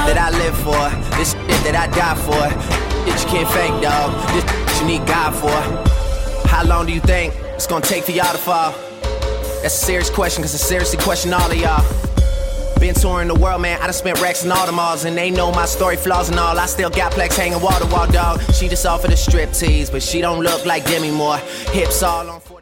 that I live for. This shit that I die for. Shit you can't fake, dog. This shit you need God for. How long do you think it's gonna take for y'all to fall? That's a serious question, cause I seriously question all of y'all. Been touring the world, man, I done spent racks in all the malls. And they know my story, flaws and all. I still got plex hanging wall to wall, dog. She just offered a strip tease, but she don't look like Demi Moore. Hips all on